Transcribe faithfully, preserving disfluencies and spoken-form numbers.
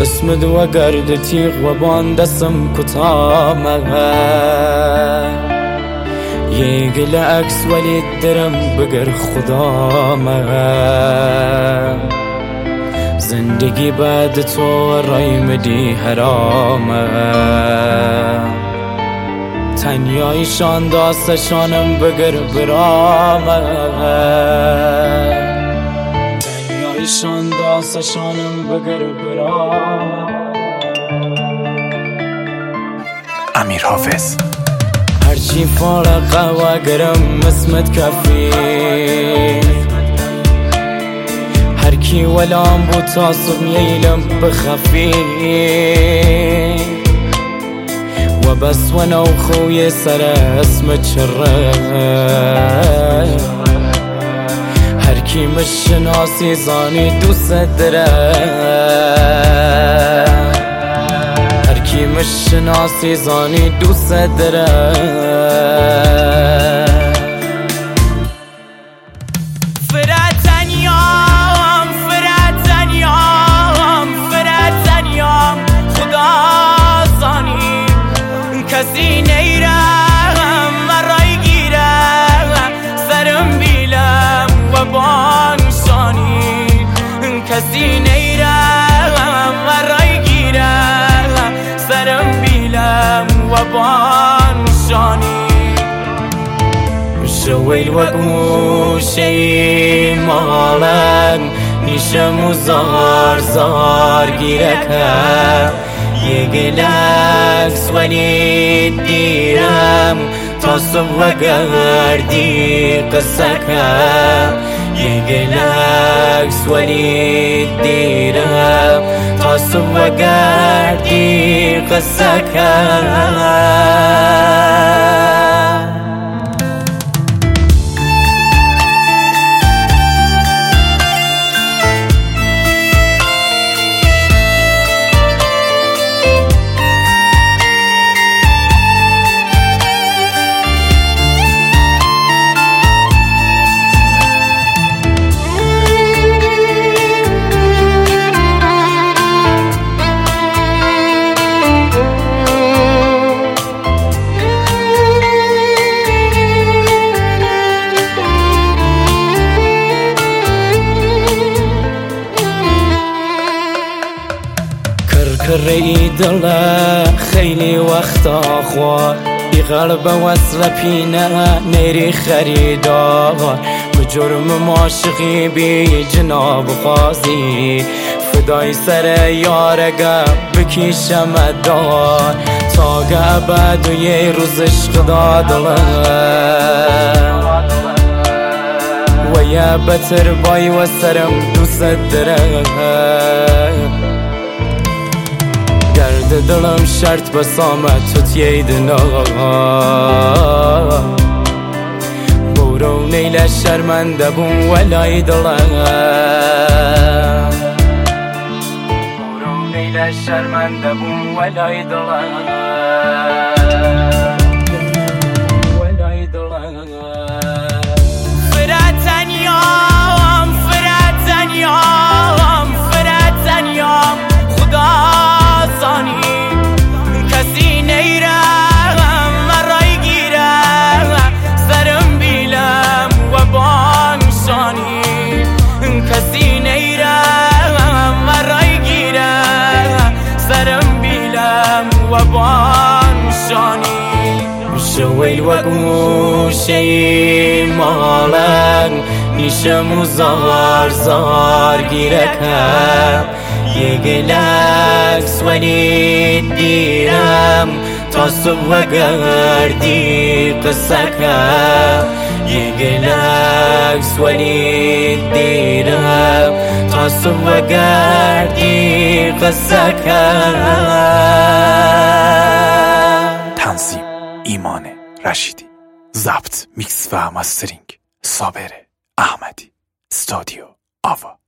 اسم دو گرد تیغ و بان دستم کتامه یه گل عکس ولی درم بگر خدامه زندگی بعد تو رای مدی حرامه تنیایشان داستشانم بگر برامه تنیایشان داستشانم بگر برامه امیر حافظ هرچی فارقه و گرم اسمت کفی هر کی ولام بود تاسب میلم بخفی و بس و نو خوی سر اسم چره هر کی مشناسی زانی دوست دره هر کی مشناسی زانی دوست دره کسی نیرم مرای گیرم سرم بیلم و بانشانی کسی نیرم مرای گیرم سرم بیلم و بانشانی شویل و گوشی مالن نیشم و زار زار گیرکم یه گلکس ولی دیرم تا صبح گردی قصه کم یه گلکس ولی دیرم تا صبح گردی قصه کم کری دل خیلی وقتا خواه ای قلب وصل پینه نیری خریدار بجرم معاشقی بی جناب قاضی فدای سر یارگه بکیشم دار تا گبد و یه روز عشق دادله و یه بتر بای و سرم دوست دره گرد دلم شرط بسامت تو تییدنا برو نیل شرمنده بون ولای دلم برو نیل شرمنده بون ولای دلم ولای دلم فرد تنیام فرد تنیام فرد تنیام خدا کسی نیرم مرای گیرم سرم بیلم و بانشانی کسی نیرم مرای گیرم سرم بیلم و بانشانی شویل و گوشی مالن نیشم و زار زار گیرکم یه گلکس ولی دیرم تا صبح گردی قصه کم یه گلکس ولی دیرم تا صبح گردی قصه کم. تنظیم ایمان رشیدی، ضبط میکس و مسترینگ صابر احمدی، استودیو آوا.